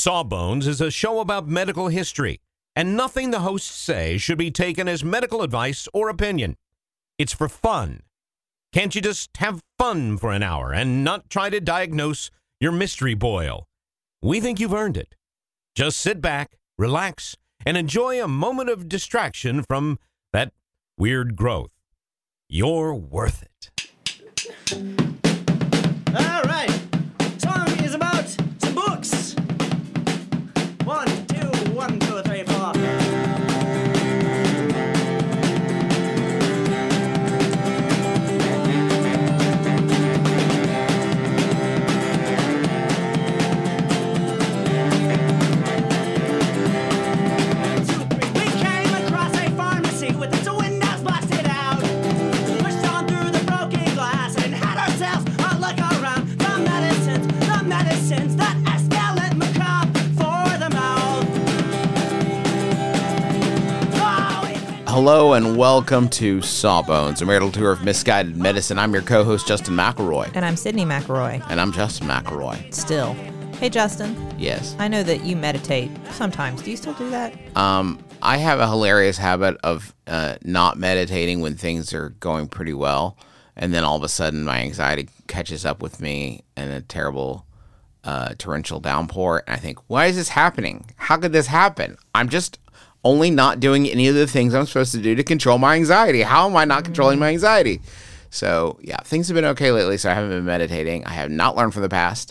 Sawbones is a show about medical history, and nothing the hosts say should be taken as medical advice or opinion. It's for fun. Can't you just have fun for an hour and not try to diagnose your mystery boil? We think you've earned it. Just sit back, relax, and enjoy a moment of distraction from that weird growth. You're worth it. All right. Song is about some books. 1, 2, 1, 2, 3, 4. Hello and welcome to Sawbones, a marital tour of misguided medicine. I'm your co-host, Justin McElroy. And I'm Sydney McElroy. And I'm Justin McElroy. Still. Hey, Justin. Yes. I know that you meditate sometimes. Do you still do that? I have a hilarious habit of not meditating when things are going pretty well. And then all of a sudden, my anxiety catches up with me in a terrible torrential downpour. And I think, why is this happening? How could this happen? I'm just only not doing any of the things I'm supposed to do to control my anxiety. How am I not controlling my anxiety? So, yeah, things have been okay lately, so I haven't been meditating. I have not learned from the past.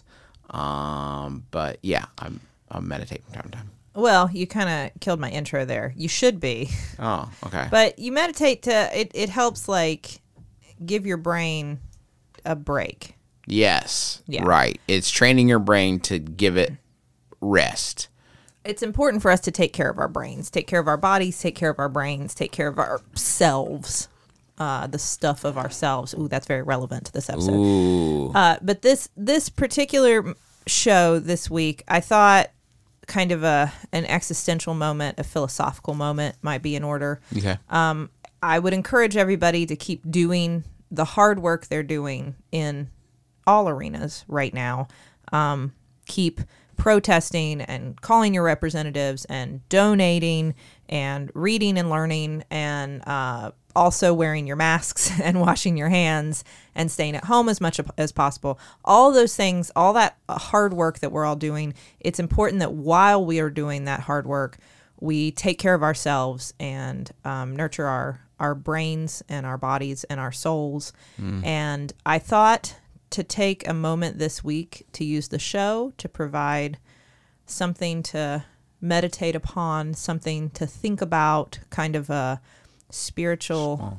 But, yeah, I'm meditating from time to time. Well, you kind of killed my intro there. You should be. Oh, okay. But you meditate it helps, like, give your brain a break. Yes, yeah. Right. It's training your brain to give it rest. It's important for us to take care of our brains, take care of our bodies, take care of our brains, take care of ourselves, the stuff of ourselves. Ooh, that's very relevant to this episode. Ooh. But this particular show this week, I thought kind of an existential moment, a philosophical moment might be in order. Okay. I would encourage everybody to keep doing the hard work they're doing in all arenas right now. Keep protesting and calling your representatives and donating and reading and learning and also wearing your masks and washing your hands and staying at home as much as possible. All those things, all that hard work that we're all doing, it's important that while we are doing that hard work, we take care of ourselves and nurture our brains and our bodies and our souls. And I thought to take a moment this week to use the show to provide something to meditate upon, something to think about, kind of a spiritual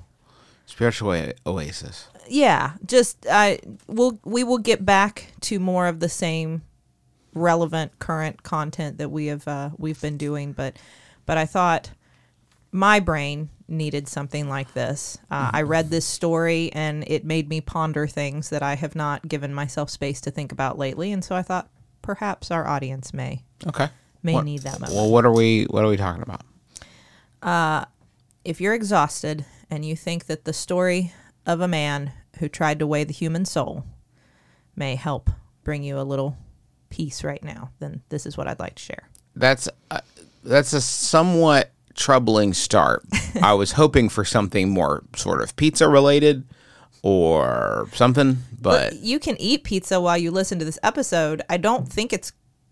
oasis. Yeah, just we will get back to more of the same relevant current content that we've been doing, but I thought my brain needed something like this. I read this story and it made me ponder things that I have not given myself space to think about lately, and so I thought perhaps our audience may need that moment. Well, what are we talking about? If you're exhausted and you think that the story of a man who tried to weigh the human soul may help bring you a little peace right now, then this is what I'd like to share. That's a somewhat troubling start. I was hoping for something more sort of pizza related or something, but you can eat pizza while you listen to this episode. I don't think it's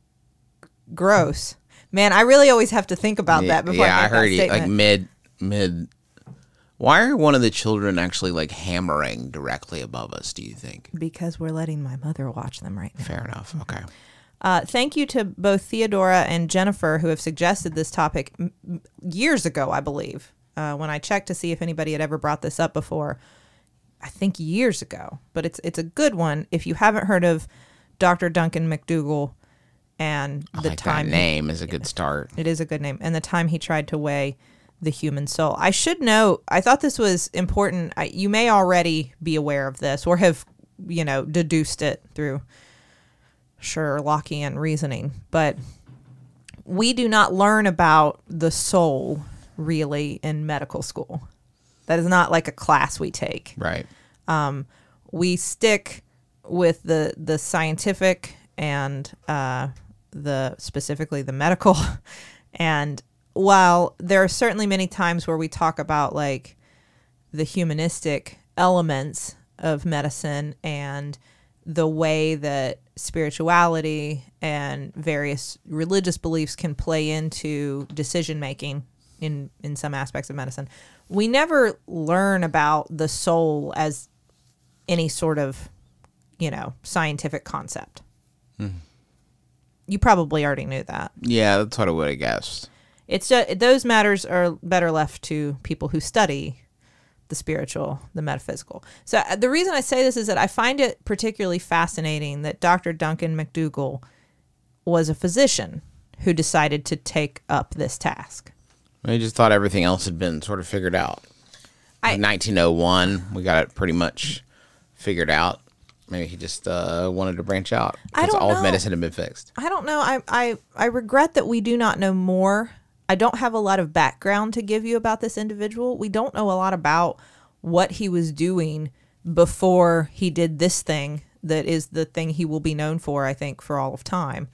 gross. Man, I really always have to think about that before I make that statement. Like mid. Why are one of the children actually like hammering directly above us, do you think? Because we're letting my mother watch them right now. Fair enough. Okay. Thank you to both Theodora and Jennifer who have suggested this topic years ago, I believe. When I checked to see if anybody had ever brought this up before, I think years ago. But it's a good one. If you haven't heard of Dr. Duncan McDougall and the time that name is a good start. It is a good name. And the time he tried to weigh the human soul. I should note, I thought this was important. You may already be aware of this or have, deduced it through Sherlockian reasoning, but we do not learn about the soul really in medical school. That is not like a class we take. Right. We stick with the scientific and specifically the medical. And while there are certainly many times where we talk about like the humanistic elements of medicine and the way that spirituality and various religious beliefs can play into decision making in some aspects of medicine, we never learn about the soul as any sort of, scientific concept. You probably already knew that. Yeah, that's what I would have guessed. It's just, those matters are better left to people who study the spiritual, the metaphysical. So the reason I say this is that I find it particularly fascinating that Dr. Duncan McDougall was a physician who decided to take up this task. I just thought everything else had been sort of figured out. In 1901, we got it pretty much figured out. Maybe he just wanted to branch out because all of medicine had been fixed. I don't know. I regret that we do not know more. I don't have a lot of background to give you about this individual. We don't know a lot about what he was doing before he did this thing that is the thing he will be known for, I think, for all of time.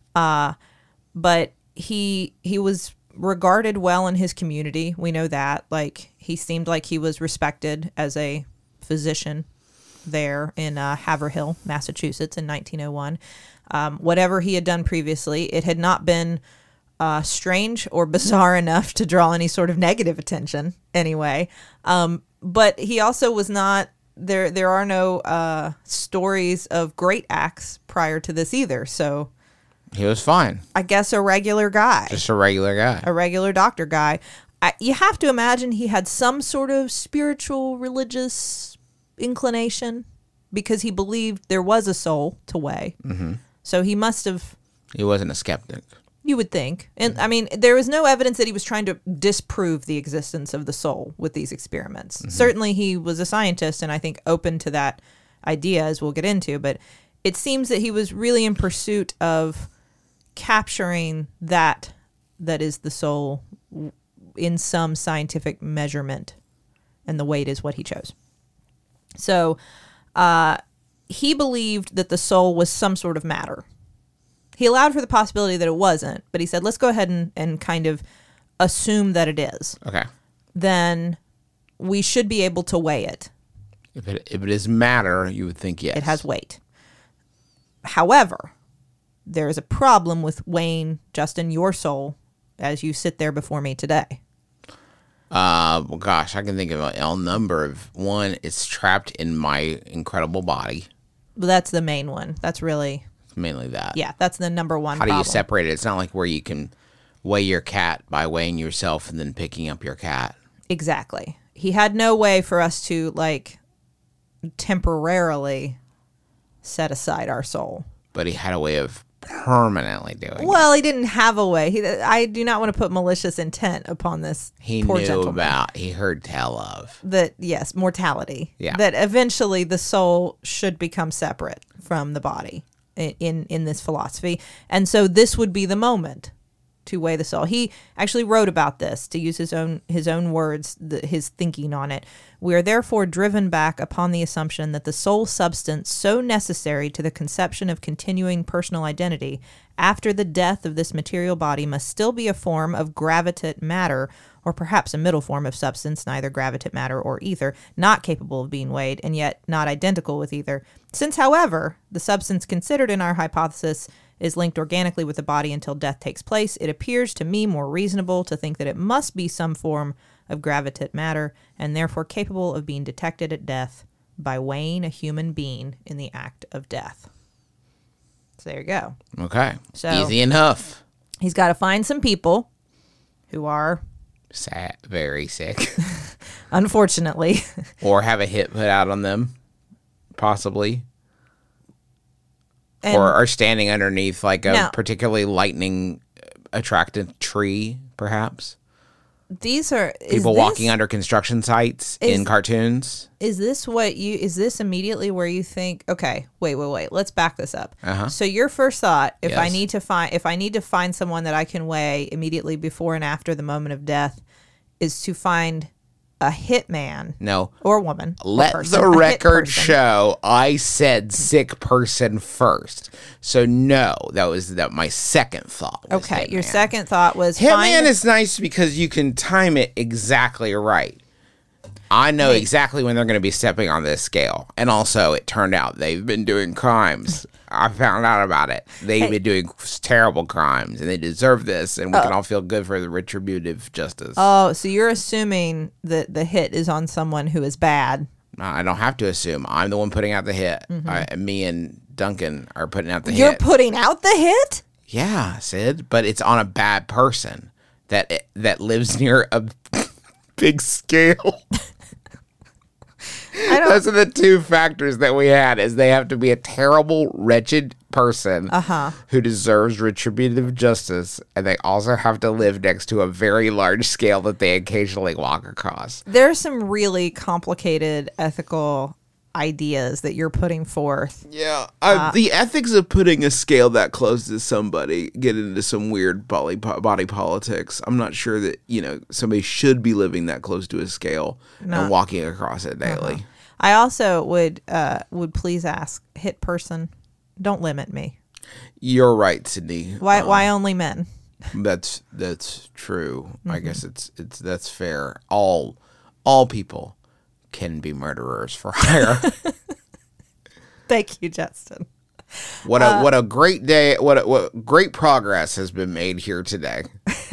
But he was regarded well in his community. We know that. Like, he seemed like he was respected as a physician there in Haverhill, Massachusetts in 1901. Whatever he had done previously, it had not been strange or bizarre enough to draw any sort of negative attention anyway. But he also was not, there are no stories of great acts prior to this either. So he was fine. I guess a regular guy. Just a regular guy. A regular doctor guy. You have to imagine he had some sort of spiritual, religious inclination because he believed there was a soul to weigh. Mm-hmm. So he must have... He wasn't a skeptic. You would think. And I mean, there was no evidence that he was trying to disprove the existence of the soul with these experiments. Mm-hmm. Certainly he was a scientist and I think open to that idea, as we'll get into, but it seems that he was really in pursuit of capturing that is the soul in some scientific measurement, and the weight is what he chose. So he believed that the soul was some sort of matter. He allowed for the possibility that it wasn't, but he said, let's go ahead and kind of assume that it is. Okay. Then we should be able to weigh it. If it is matter, you would think yes. It has weight. However, there is a problem with weighing, Justin, your soul as you sit there before me today. Well, gosh, I can think of a number of. One, it's trapped in my incredible body. Well, that's the main one. That's really... Mainly that. Yeah, that's the number one How problem. do you separate it? It's not like where you can weigh your cat by weighing yourself and then picking up your cat. Exactly. He had no way for us to, like, temporarily set aside our soul. But he had a way of permanently doing it. Well, he didn't have a way. I do not want to put malicious intent upon this poor gentleman. He heard tell of. That, yes, mortality. Yeah. That eventually the soul should become separate from the body. In this philosophy. And so this would be the moment to weigh the soul. He actually wrote about this, to use his own words, his thinking on it. We are therefore driven back upon the assumption that the soul substance so necessary to the conception of continuing personal identity after the death of this material body must still be a form of gravitate matter, or perhaps a middle form of substance, neither gravitate matter or ether, not capable of being weighed, and yet not identical with either. Since, however, the substance considered in our hypothesis is linked organically with the body until death takes place, it appears to me more reasonable to think that it must be some form of gravitate matter, and therefore capable of being detected at death by weighing a human being in the act of death. So there you go. Okay. So easy enough. He's got to find some people who are... sad, very sick. Unfortunately. Or have a hit put out on them, possibly. And or are standing underneath like a particularly lightning attracted tree, perhaps. These are... People walking under construction sites in cartoons. Is this immediately where you think, okay, wait, let's back this up. Uh-huh. So your first thought, if Yes. I need to find someone that I can weigh immediately before and after the moment of death, is to find a hitman No. or woman. or Let person, the a hit record person. show I said sick person first. So no, that was my second thought. Was Okay, your Hitman. second thought was Hitman is nice because you can time it exactly right. I know exactly when they're going to be stepping on this scale. And also, it turned out they've been doing crimes. I found out about it. They've been doing terrible crimes, and they deserve this, and we can all feel good for the retributive justice. Oh, so you're assuming that the hit is on someone who is bad. I don't have to assume. I'm the one putting out the hit. Me and Duncan are putting out the You're hit. putting out the hit? Yeah, Sid, but it's on a bad person that lives near a big scale. Those are the two factors that we had: is they have to be a terrible, wretched person who deserves retributive justice, and they also have to live next to a very large scale that they occasionally walk across. There's some really complicated ethical ideas that you're putting forth. Yeah, the ethics of putting a scale that close to somebody get into some weird body politics. I'm not sure that somebody should be living that close to a scale and walking across it daily. I also would please ask, hit person, don't limit me. You're right, Sydney. Why only men? That's true. I guess that's fair. All people can be murderers for hire. Thank you, Justin. What a great day! What great progress has been made here today.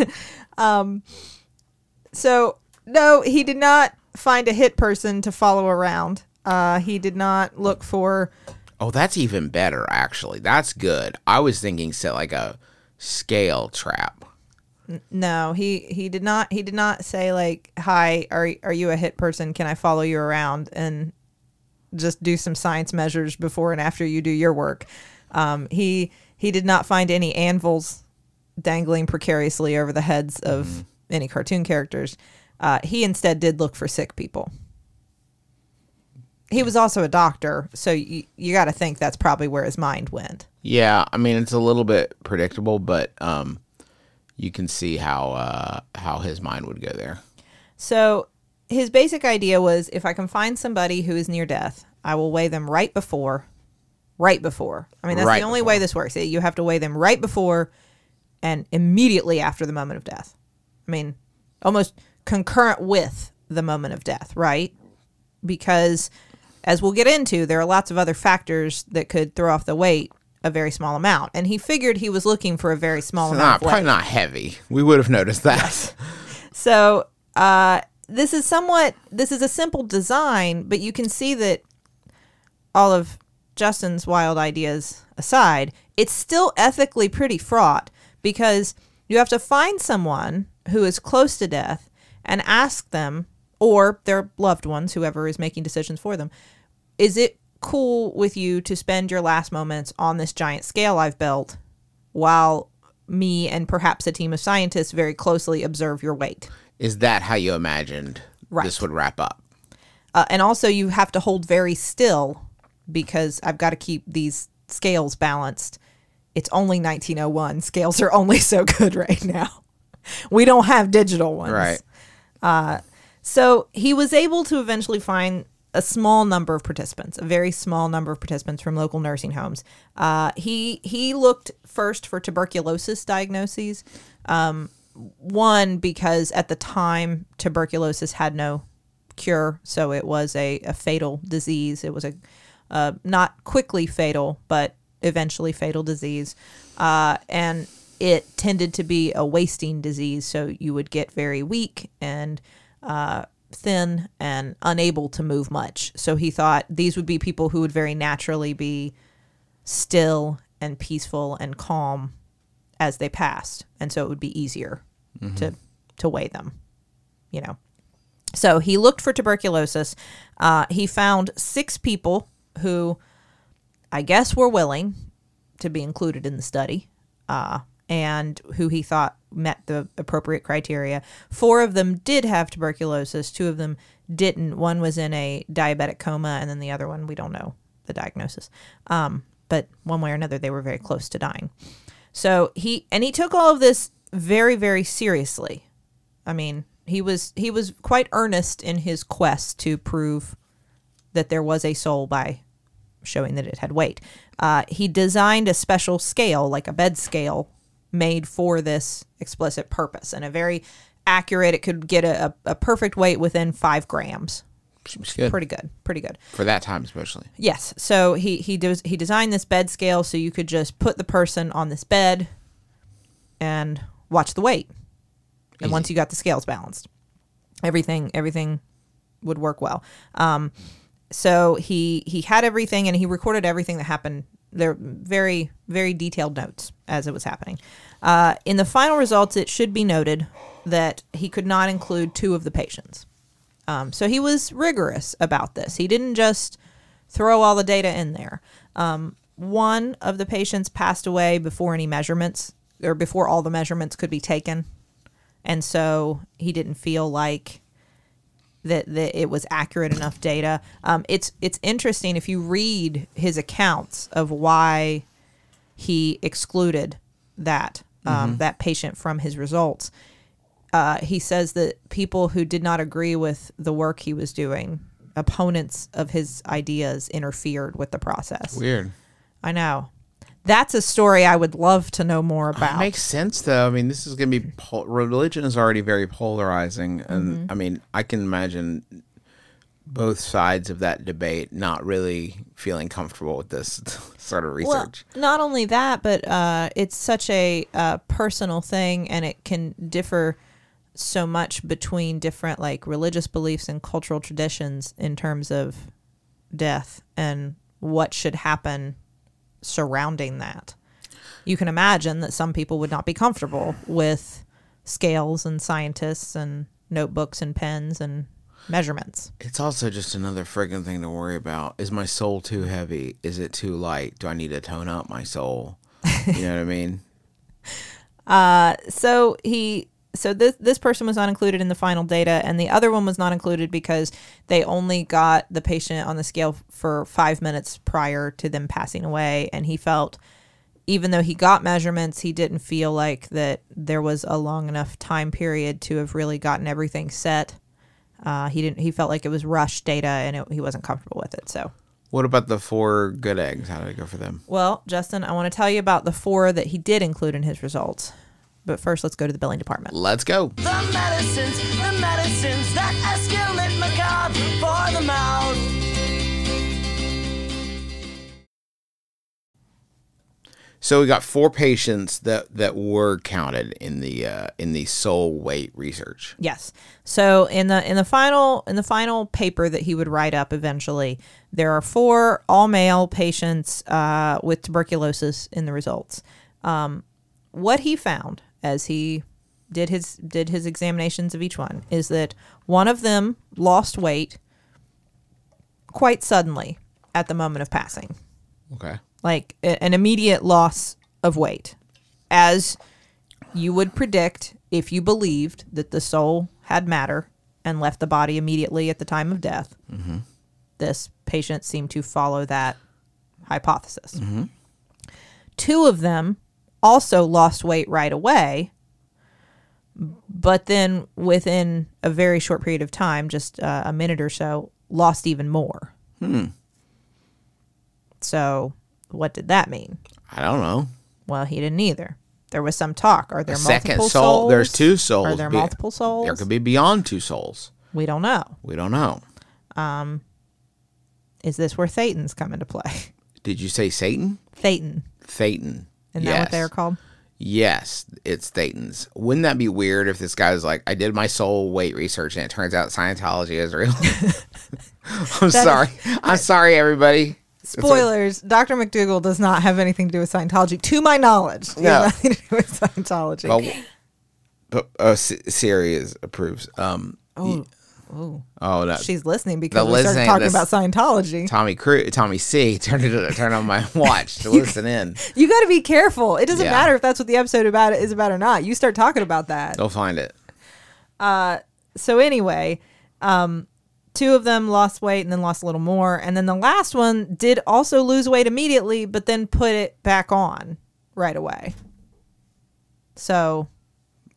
So no, he did not find a hit person to follow around. He did not look for. Oh, that's even better, actually. That's good. I was thinking set like a scale trap. No, he did not. He did not say like, "Hi, are you a hit person? Can I follow you around and just do some science measures before and after you do your work?" He did not find any anvils dangling precariously over the heads of any cartoon characters. He instead did look for sick people. He was also a doctor, so you got to think that's probably where his mind went. Yeah, I mean it's a little bit predictable, but you can see how his mind would go there. So his basic idea was, if I can find somebody who is near death, I will weigh them right before. I mean, that's Right the only before. way this works. You have to weigh them right before and immediately after the moment of death. I mean, almost concurrent with the moment of death, right? Because as we'll get into, there are lots of other factors that could throw off the weight a very small amount. And he figured he was looking for a very small amount of weight. Probably not heavy. We would have noticed that. So this is a simple design, but you can see that all of Justin's wild ideas aside, it's still ethically pretty fraught, because you have to find someone who is close to death and ask them, or their loved ones, whoever is making decisions for them, is it cool with you to spend your last moments on this giant scale I've built while me and perhaps a team of scientists very closely observe your weight? Is that how you imagined this would wrap up? And also you have to hold very still, because I've got to keep these scales balanced. It's only 1901. Scales are only so good right now. We don't have digital ones. Right. So he was able to eventually find a small number of participants, a very small number of participants from local nursing homes. He looked first for tuberculosis diagnoses. One, because at the time tuberculosis had no cure, so it was a fatal disease. It was a not quickly fatal, but eventually fatal disease. And it tended to be a wasting disease, so you would get very weak and thin and unable to move much. So he thought these would be people who would very naturally be still and peaceful and calm as they passed, and so it would be easier to weigh them, So he looked for tuberculosis. He found 6 people who I guess were willing to be included in the study, and who he thought met the appropriate criteria. 4 of them did have tuberculosis. 2 of them didn't. One was in a diabetic coma, and then the other one, we don't know the diagnosis. But one way or another, they were very close to dying. So he took all of this very, very seriously. I mean, he was quite earnest in his quest to prove that there was a soul by showing that it had weight. He designed a special scale, like a bed scale, made for this explicit purpose, and a very accurate. It could get a perfect weight within 5 grams. Seems good. Pretty good For that time, especially. Yes. So he designed this bed scale so you could just put the person on this bed and watch the weight. And Easy. once you got the scales balanced, everything would work well. So he had everything, and he recorded everything that happened. They're very, very detailed notes as it was happening. In the final results, it should be noted that he could not include 2 of the patients. So he was rigorous about this. He didn't just throw all the data in there. One of the patients passed away before any measurements, or before all the measurements could be taken. And so he didn't feel like that it was accurate enough data. It's interesting if you read his accounts of why he excluded that that patient from his results. He says that people who did not agree with the work he was doing, opponents of his ideas, interfered with the process. Weird. I know. That's a story I would love to know more about. It makes sense, though. I mean, this is going to be religion is already very polarizing, and I mean, I can imagine both sides of that debate not really feeling comfortable with this sort of research. Well, not only that, but it's such a personal thing, and it can differ so much between different like religious beliefs and cultural traditions in terms of death and what should happen surrounding that. You can imagine that some people would not be comfortable with scales and scientists and notebooks and pens and measurements. It's also just another friggin' thing to worry about. Is my soul too heavy? Is it too light? Do I need to tone up my soul? You know what I mean? So this person was not included in the final data, and the other one was not included because they only got the patient on the scale for 5 minutes prior to them passing away, and he felt, even though he got measurements, he didn't feel like that there was a long enough time period to have really gotten everything set. He felt like it was rushed data, and he wasn't comfortable with it. So, What about the 4 good eggs? How did it go for them? well, Justin, I want to tell you about the 4 that he did include in his results. But first, let's go to the billing department. Let's go. The medicines that escalate macabre for the mouth. So we got 4 patients that were counted in the soul weight research. Yes. So in the final paper that he would write up eventually, there are 4 all male patients with tuberculosis in the results. What he found as he did his examinations of each one is that one of them lost weight quite suddenly at the moment of passing. Okay. Like an immediate loss of weight, as you would predict if you believed that the soul had matter and left the body immediately at the time of death. Mm-hmm. This patient seemed to follow that hypothesis. Mm-hmm. 2 of them also lost weight right away, but then within a very short period of time, just a minute or so, lost even more. So what did that mean? I don't know. Well, he didn't either. There was some talk. Are there A multiple second soul. souls? There's 2 souls. Are there multiple souls? There could be beyond 2 souls. We don't know. We don't know. Is this where Thetans come into play? Did you say Satan? Thetan. Thetan. Isn't that what they're called? Yes, it's Thetans. Wouldn't that be weird if this guy's like, I did my soul weight research and it turns out Scientology is real? I'm sorry, everybody. Spoilers, Dr. McDougall does not have anything to do with Scientology, to my knowledge. He has nothing to do with Scientology. But Siri approves. Oh, no. She's listening because we started talking about Scientology. Tommy C. turned on my watch to listen in. You got to be careful. It doesn't matter if that's what the episode is about or not. You start talking about that. They'll find it. So anyway, 2 of them lost weight and then lost a little more. And then the last one did also lose weight immediately, but then put it back on right away. So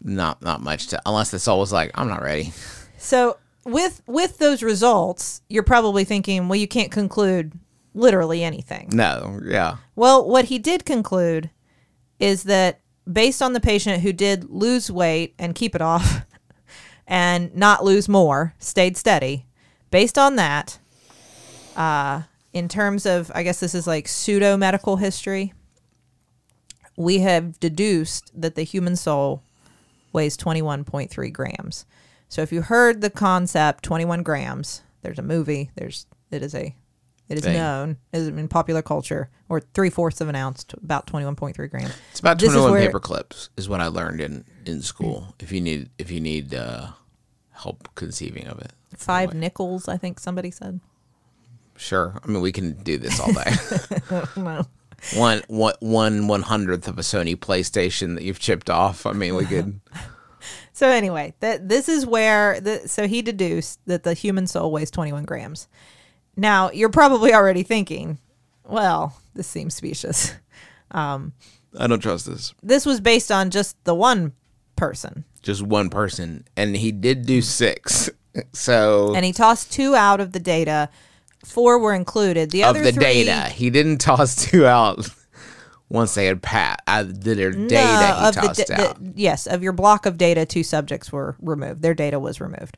Not much to, unless the soul was like, I'm not ready. So with those results, you're probably thinking, well, you can't conclude literally anything. No, yeah. Well, what he did conclude is that based on the patient who did lose weight and keep it off and not lose more, stayed steady, based on that, in terms of, I guess this is like pseudo medical history, we have deduced that the human soul weighs 21.3 grams. So if you heard the concept 21 grams, there's a movie, it is Thing. known as in popular culture, or 3/4 of an ounce, to about 21.3 grams. It's about This is 21 where- paper clips is what I learned in school. If you need help conceiving of it. 5 nickels, I think somebody said. Sure. I mean, we can do this all day. No. One 1/100th of a Sony PlayStation that you've chipped off. I mean, we could. So anyway, this is where so he deduced that the human soul weighs 21 grams. Now, you're probably already thinking, well, this seems specious. I don't trust this. This was based on just the one person. Just one person, and he did do 6. So And he tossed 2 out of the data. 4 were included. The of other the 3, data, he didn't toss 2 out once they had their data. He tossed out. Yes, of your block of data, 2 subjects were removed. Their data was removed.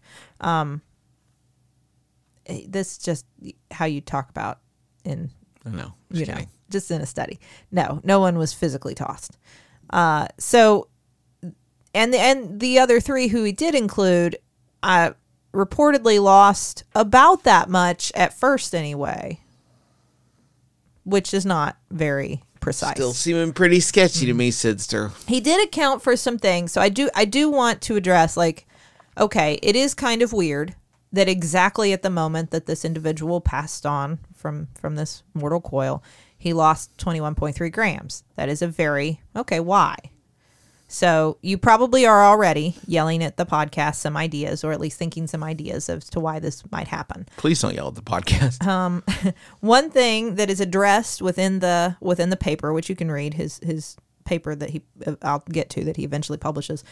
This is just how you talk about in, I know. you know, just in a study. No one was physically tossed. So, and the other 3 who he did include, reportedly lost about that much at first anyway, which is not very precise. Still seeming pretty sketchy to me, Sidster. He did account for some things. So I do want to address, like, okay, it is kind of weird that exactly at the moment that this individual passed on from this mortal coil, he lost 21.3 grams. That is a very, okay, why? So you probably are already yelling at the podcast some ideas, or at least thinking some ideas as to why this might happen. Please don't yell at the podcast. One thing that is addressed within the paper, which you can read, his paper that I'll get to, that he eventually publishes,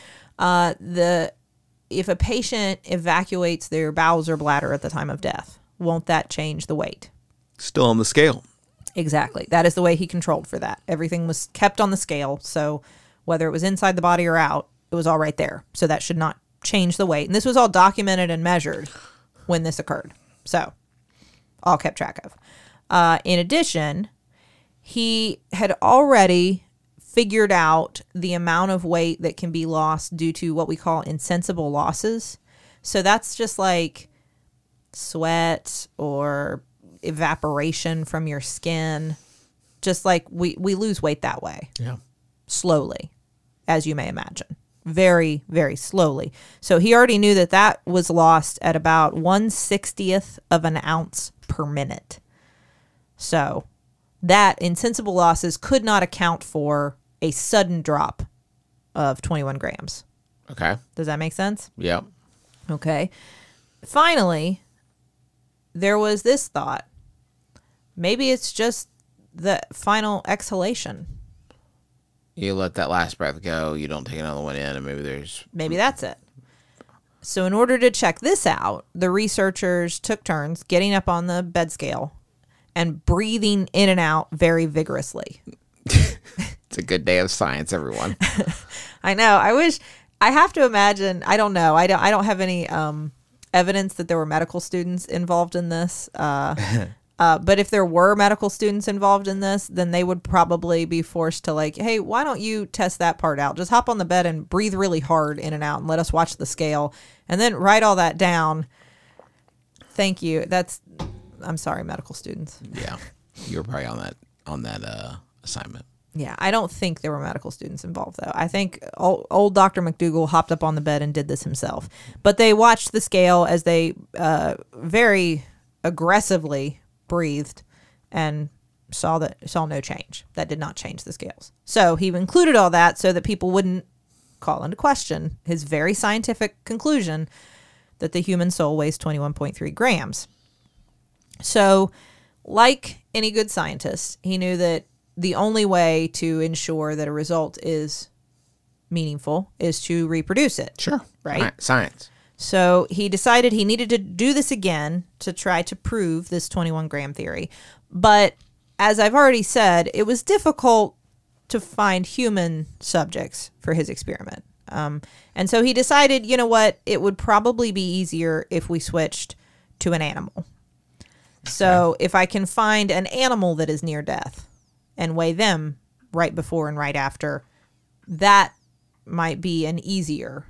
if a patient evacuates their bowels or bladder at the time of death, won't that change the weight? Still on the scale. Exactly. That is the way he controlled for that. Everything was kept on the scale, so whether it was inside the body or out, it was all right there. So that should not change the weight. And this was all documented and measured when this occurred. So all kept track of. In addition, he had already figured out the amount of weight that can be lost due to what we call insensible losses. So that's just like sweat or evaporation from your skin. Just like we lose weight that way. Yeah. Slowly, as you may imagine. Very, very slowly. So he already knew that was lost at about 1/60th of an ounce per minute. So that insensible losses could not account for a sudden drop of 21 grams. Okay. Does that make sense? Yep. Okay. Finally, there was this thought. Maybe it's just the final exhalation. You let that last breath go. You don't take another one in, and Maybe that's it. So in order to check this out, the researchers took turns getting up on the bed scale and breathing in and out very vigorously. It's a good day of science, everyone. I know. I have to imagine. I don't know. I don't have any evidence that there were medical students involved in this. But if there were medical students involved in this, then they would probably be forced to, like, hey, why don't you test that part out? Just hop on the bed and breathe really hard in and out and let us watch the scale and then write all that down. Thank you. I'm sorry, medical students. Yeah. You were probably on that assignment. Yeah, I don't think there were medical students involved, though. I think old Dr. McDougall hopped up on the bed and did this himself. But they watched the scale as they very aggressively breathed and saw no change. That did not change the scales. So he included all that so that people wouldn't call into question his very scientific conclusion that the human soul weighs 21.3 grams. So, like any good scientist, he knew that the only way to ensure that a result is meaningful is to reproduce it. Sure. Right? Science. So he decided he needed to do this again to try to prove this 21 gram theory. But as I've already said, it was difficult to find human subjects for his experiment. And so he decided, you know what, it would probably be easier if we switched to an animal. So if I can find an animal that is near death and weigh them right before and right after, that might be an easier.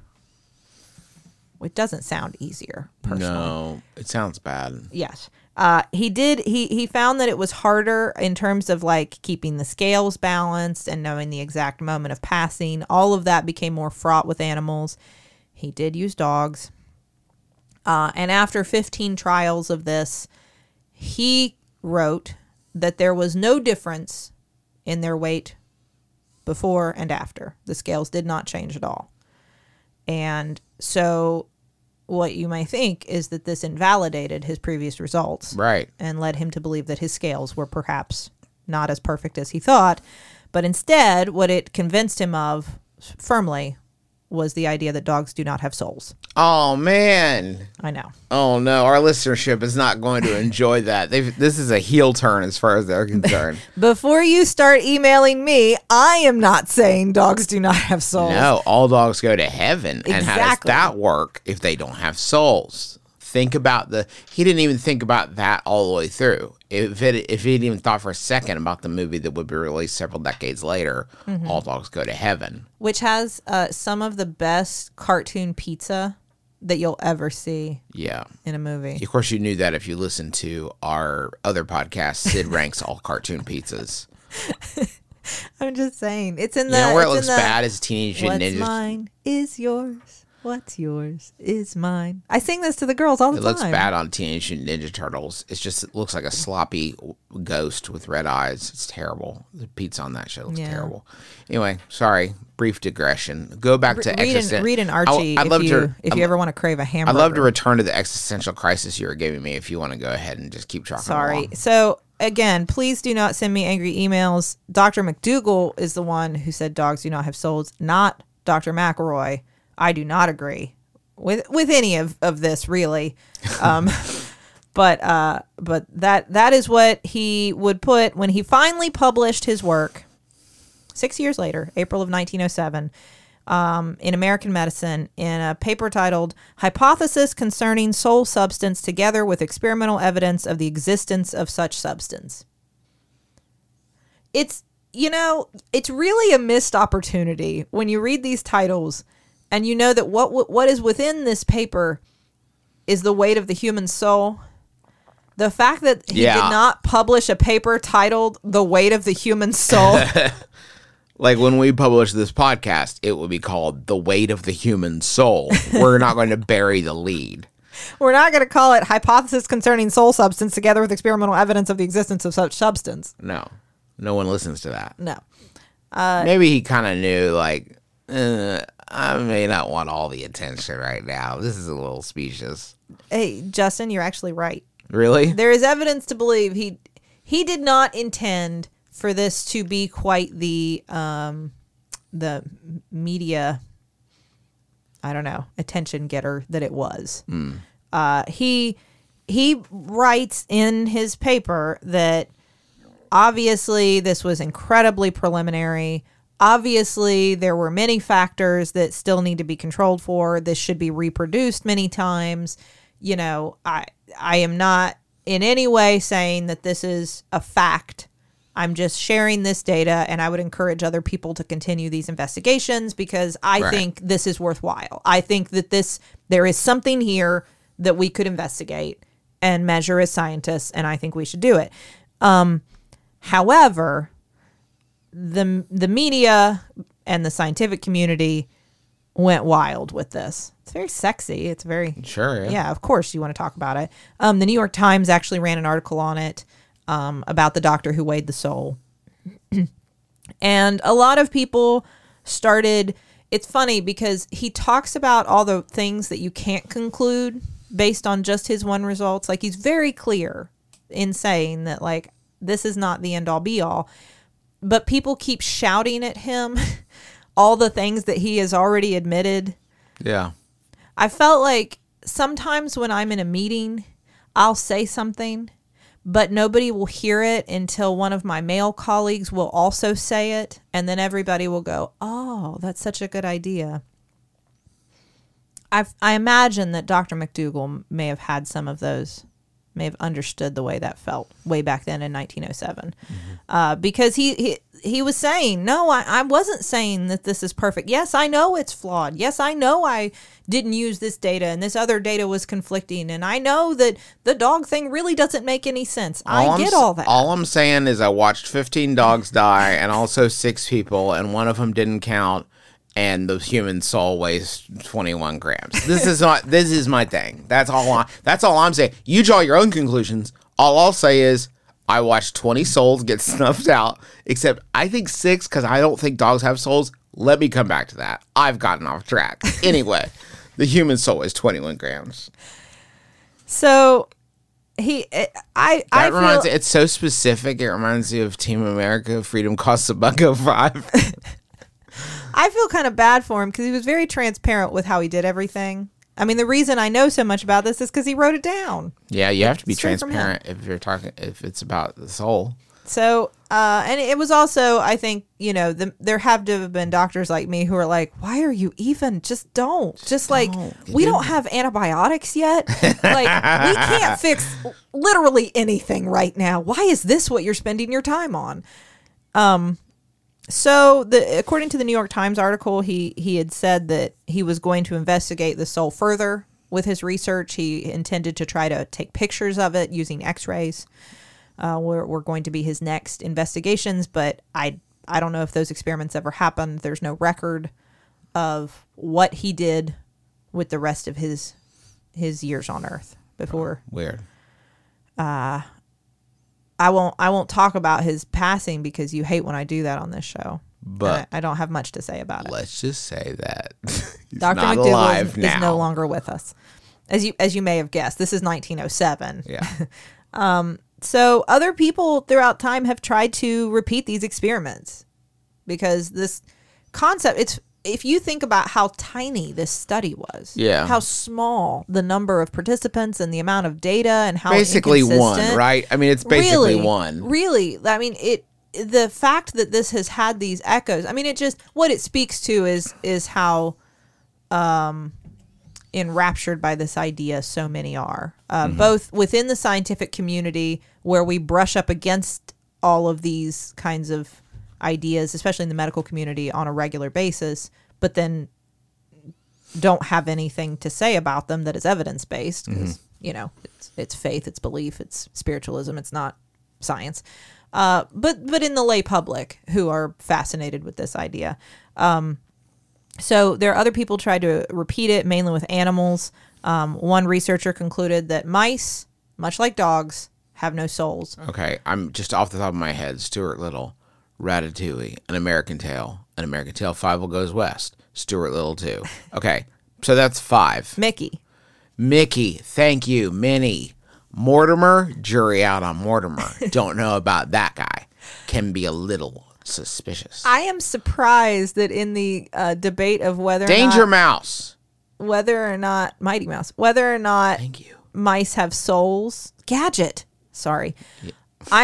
It doesn't sound easier, personally. No, it sounds bad. Yes. He found that it was harder in terms of like keeping the scales balanced and knowing the exact moment of passing. All of that became more fraught with animals. He did use dogs. And after 15 trials of this, he wrote that there was no difference in their weight before and after. The scales did not change at all. And so what you might think is that this invalidated his previous results. Right. And led him to believe that his scales were perhaps not as perfect as he thought. But instead, what it convinced him of firmly was the idea that dogs do not have souls. Oh, man. I know. Oh, no. Our listenership is not going to enjoy that. This is a heel turn as far as they're concerned. Before you start emailing me, I am not saying dogs do not have souls. No, all dogs go to heaven. And how does Exactly. that work if they don't have souls? Think about he didn't even think about that all the way through. If he didn't even thought for a second about the movie that would be released several decades later, All Dogs Go to Heaven. Which has some of the best cartoon pizza that you'll ever see Yeah. in a movie. Of course, you knew that if you listened to our other podcast, Sid ranks all cartoon pizzas. I'm just saying. It's in the... You know where it it's in looks the, bad is Teenage Mutant What's Ninja. mine is yours. What's yours is mine. I sing this to the girls all the It time. looks bad on Teenage Mutant Ninja Turtles. It looks like a sloppy ghost with red eyes. It's terrible. The pizza on that show looks Yeah. terrible. Anyway, sorry. Brief digression. Go back to existential. Read an Archie if you ever want to crave a hamburger. I'd love to return to the existential crisis you were giving me if you want to go ahead and just keep talking Sorry. along. So, again, please do not send me angry emails. Dr. McDougall is the one who said dogs do not have souls, not Dr. McElroy. I do not agree with any of this, really. But that is what he would put when he finally published his work 6 years later, April of 1907, in American Medicine, in a paper titled Hypothesis Concerning Soul Substance Together with Experimental Evidence of the Existence of Such Substance. It's really a missed opportunity when you read these titles and you know that what is within this paper is the weight of the human soul. The fact that he did not publish a paper titled The Weight of the Human Soul. Like when we publish this podcast, it will be called The Weight of the Human Soul. We're not going to bury the lead. We're not going to call it Hypothesis Concerning Soul Substance Together with Experimental Evidence of the Existence of Such Substance. No. No one listens to that. No. Maybe he kind of knew, like, I may not want all the attention right now. This is a little specious. Hey, Justin, you're actually right. Really? There is evidence to believe he did not intend for this to be quite the media, I don't know, attention getter that it was. He writes in his paper that obviously this was incredibly preliminary. Obviously, there were many factors that still need to be controlled for. This should be reproduced many times. You know, I am not in any way saying that this is a fact. I'm just sharing this data, and I would encourage other people to continue these investigations because I think this is worthwhile. I think that there is something here that we could investigate and measure as scientists, and I think we should do it. However, the media and the scientific community went wild with this. It's very sexy. It's very... Sure, Yeah, of course you want to talk about it. The New York Times actually ran an article on it about the doctor who weighed the soul. And a lot of people started... It's funny because he talks about all the things that you can't conclude based on just his one results. Like, he's very clear in saying that, like, this is not the end-all be-all. But people keep shouting at him all the things that he has already admitted. Yeah. I felt like sometimes when I'm in a meeting, I'll say something, but nobody will hear it until one of my male colleagues will also say it. And then everybody will go, oh, that's such a good idea. I imagine that Dr. McDougall may have had some of those, may have understood the way that felt way back then in 1907. Because he was saying, no, I wasn't saying that this is perfect. Yes, I know it's flawed. Yes, I know I didn't use this data and this other data was conflicting. And I know that the dog thing really doesn't make any sense. I get all that. All I'm saying is I watched 15 dogs die and also 6 people, and one of them didn't count. And the human soul weighs 21 grams. This is my thing. That's all I'm saying. You draw your own conclusions. All I'll say is I watched 20 souls get snuffed out, except I think 6 because I don't think dogs have souls. Let me come back to that. I've gotten off track. Anyway, the human soul is 21 grams. So it's so specific. It reminds me of Team America. Freedom costs $1.05. I feel kind of bad for him because he was very transparent with how he did everything. I mean, the reason I know so much about this is because he wrote it down. Yeah, you have to be transparent if it's about the soul. So, and it was also, I think, there have to have been doctors like me who are like, why are you even, just don't. We don't have antibiotics yet. Like, we can't fix literally anything right now. Why is this what you're spending your time on? So, according to the New York Times article, he had said that he was going to investigate the soul further with his research. He intended to try to take pictures of it using X-rays. Were going to be his next investigations, but I don't know if those experiments ever happened. There's no record of what he did with the rest of his years on Earth before. Weird. I won't talk about his passing because you hate when I do that on this show. But I don't have much to say about it. Let's just say that he's Dr. not McDougall alive now. is no longer with us. As you may have guessed, this is 1907. Yeah. So other people throughout time have tried to repeat these experiments because this concept, if you think about how tiny this study was, how small the number of participants and the amount of data and how basically one, right? I mean, it's basically one. Really, I mean, the fact that this has had these echoes, I mean, what it speaks to is how enraptured by this idea so many are, both within the scientific community where we brush up against all of these kinds of ideas, especially in the medical community on a regular basis, but then don't have anything to say about them that is evidence-based because, it's faith, it's belief, it's spiritualism, it's not science. But in the lay public who are fascinated with this idea. So there are other people tried to repeat it, mainly with animals. One researcher concluded that mice, much like dogs, have no souls. Okay, I'm just off the top of my head. Stuart Little, Ratatouille, An American Tail, 5 Goes West, Stuart Little 2. Okay, so that's 5. Mickey, thank you. Minnie. Mortimer, jury out on Mortimer. Don't know about that guy. Can be a little suspicious. I am surprised that in the debate of whether Danger Mouse, whether or not Mighty Mouse, whether or not thank you, mice have souls. Gadget. Sorry. Yeah.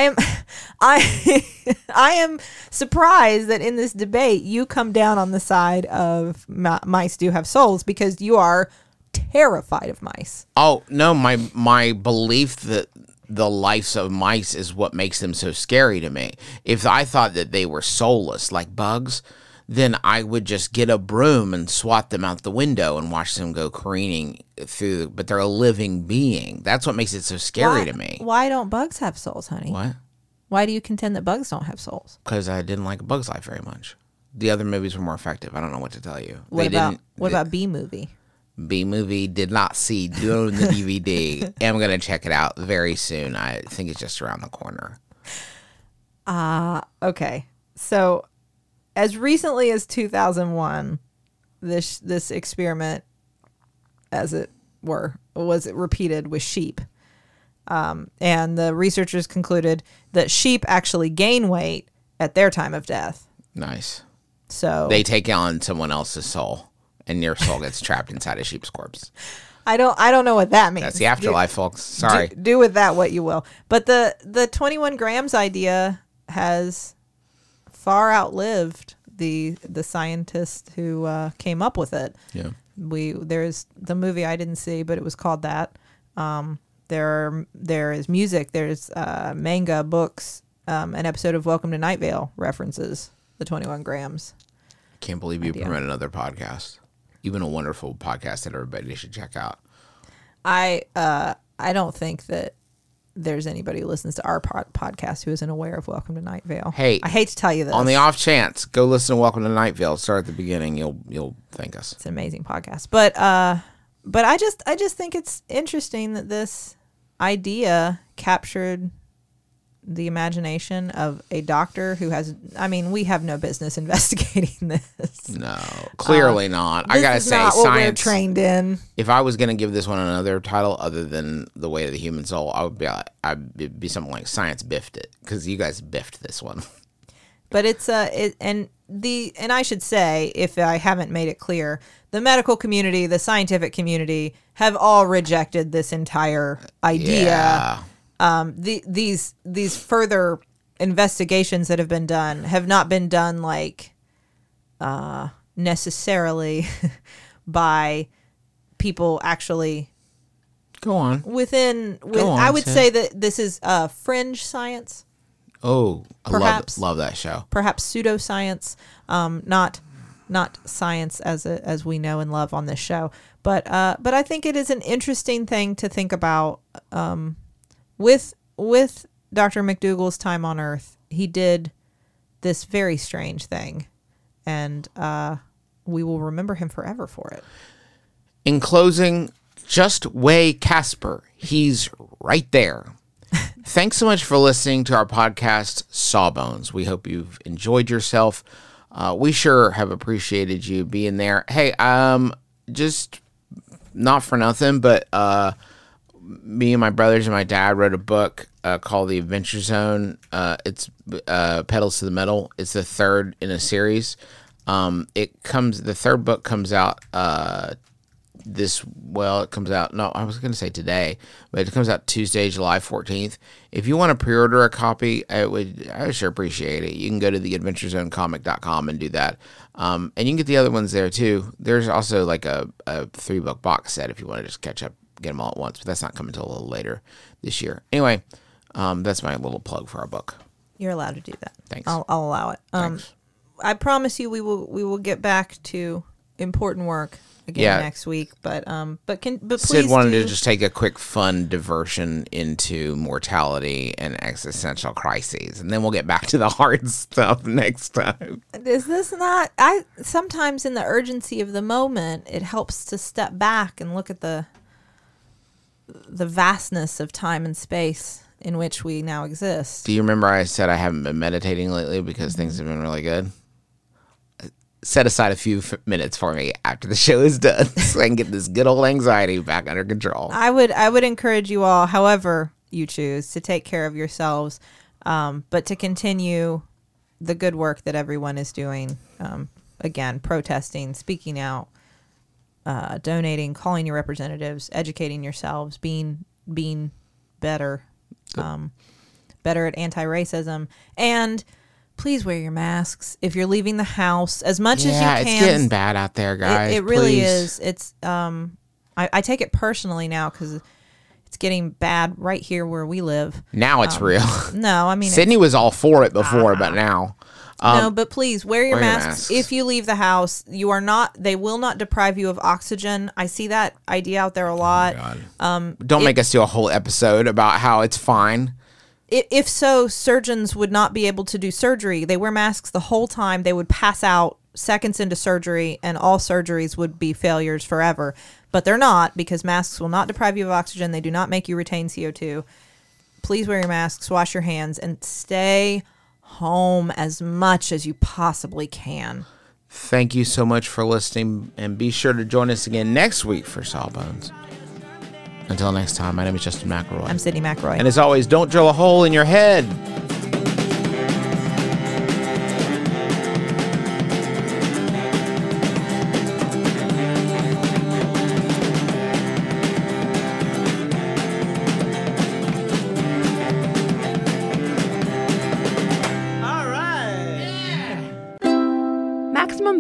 I am surprised that in this debate you come down on the side of mice do have souls because you are terrified of mice. Oh no, my belief that the lives of mice is what makes them so scary to me. If I thought that they were soulless like bugs, then I would just get a broom and swat them out the window and watch them go careening through. But they're a living being. That's what makes it so scary to me. Why don't bugs have souls, honey? What? Why do you contend that bugs don't have souls? Because I didn't like A Bug's Life very much. The other movies were more effective. I don't know what to tell you. What about B-Movie? B-Movie did not see doing the DVD. I'm going to check it out very soon. I think it's just around the corner. Okay. So as recently as 2001, this experiment, as it were, was repeated with sheep. And the researchers concluded that sheep actually gain weight at their time of death. Nice. So They take on someone else's soul, and your soul gets trapped inside a sheep's corpse. I don't know what that means. That's the afterlife, folks. Sorry. Do with that what you will. But the 21 grams idea has far outlived the scientist who came up with it. Yeah. There's the movie I didn't see, but it was called that. There is music. There's manga, books. An episode of Welcome to Night Vale references the 21 grams. Can't believe you promote another podcast. Even a wonderful podcast that everybody should check out. I don't think that there's anybody who listens to our podcast who isn't aware of Welcome to Night Vale. Hey, I hate to tell you this. On the off chance, go listen to Welcome to Night Vale. Start at the beginning. You'll thank us. It's an amazing podcast. But I just think it's interesting that this idea captured the imagination of a doctor who has, I mean, we have no business investigating this. No, clearly not. I gotta This is say, not what we're science. trained in. If I was gonna give this one another title other than The Way of the Human Soul, I'd be something like Science Biffed It, because you guys biffed this one. But it's and I should say, if I haven't made it clear, the medical community, the scientific community have all rejected this entire idea. Yeah. These further investigations that have been done have not been done like necessarily by people actually Go on. I would Sid. say that this is fringe science, Oh, Perhaps. love that show. perhaps pseudoscience, not science as we know and love on this show. But I think it is an interesting thing to think about. With Dr. McDougall's time on Earth, he did this very strange thing, and we will remember him forever for it. In closing, just weigh Casper. He's right there. Thanks so much for listening to our podcast, Sawbones. We hope you've enjoyed yourself. We sure have appreciated you being there. Hey, just not for nothing, but me and my brothers and my dad wrote a book called The Adventure Zone. It's Pedals to the Metal. It's the third in a series. The third book comes out it comes out, no, I was going to say today, but it comes out Tuesday, July 14th. If you want to pre-order a copy, I would sure appreciate it. You can go to theadventurezonecomic.com and do that. And you can get the other ones there too. There's also like a 3-book box set if you want to just catch up, get them all at once, but that's not coming until a little later this year. Anyway, that's my little plug for our book. You're allowed to do that. Thanks. I'll allow it. Thanks. I promise you, we will get back to important work again next week. But please, Sid wanted to just take a quick fun diversion into mortality and existential crises, and then we'll get back to the hard stuff next time. Is this not? Sometimes in the urgency of the moment, it helps to step back and look at the vastness of time and space in which we now exist. Do you remember I said I haven't been meditating lately because things have been really good? Set aside a few minutes for me after the show is done so I can get this good old anxiety back under control. I would encourage you all, however you choose, to take care of yourselves, but to continue the good work that everyone is doing. Again, protesting, speaking out, donating, calling your representatives, educating yourselves, being better, better at anti-racism, and please wear your masks if you're leaving the house as much as you can. Yeah, it's getting bad out there, guys. It really Please. is. It's I take it personally now because it's getting bad right here where we live. Now it's real. No, I mean Sydney was all for it before, but now. no, but please wear your wear your masks masks. if you leave the house. You are not. They will not deprive you of oxygen. I see that idea out there a lot. Don't make us do a whole episode about how it's fine. If so, surgeons would not be able to do surgery. They wear masks the whole time. They would pass out seconds into surgery, and all surgeries would be failures forever. But they're not, because masks will not deprive you of oxygen. They do not make you retain CO2. Please wear your masks, wash your hands, and stay home as much as you possibly can. Thank you so much for listening, and be sure to join us again next week for Sawbones. Until next time, my name is Justin McElroy. I'm Sydney McElroy. And as always, don't drill a hole in your head.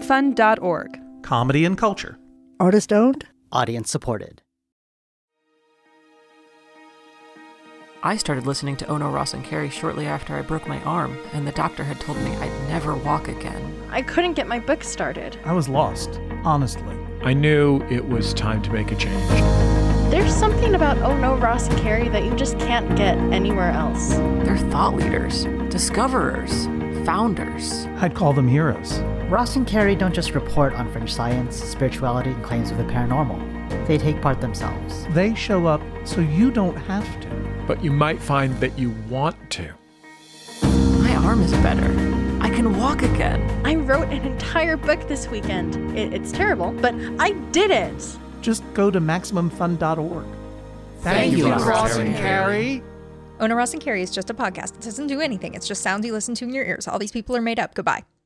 MaximumFun.org. Comedy and culture. Artist owned. Audience supported. I started listening to Ono, Ross, and Carrie shortly after I broke my arm, and the doctor had told me I'd never walk again. I couldn't get my book started. I was lost, honestly. I knew it was time to make a change. There's something about Ono, Ross, and Carrie that you just can't get anywhere else. They're thought leaders, discoverers, founders. I'd call them heroes. Ross and Carrie don't just report on fringe science, spirituality, and claims of the paranormal. They take part themselves. They show up so you don't have to. But you might find that you want to. My arm is better. I can walk again. I wrote an entire book this weekend. It's terrible, but I did it. Just go to MaximumFun.org. Thank you, Ross and Carrie. Ono, Ross, and Carrie is just a podcast. It doesn't do anything. It's just sounds you listen to in your ears. All these people are made up. Goodbye.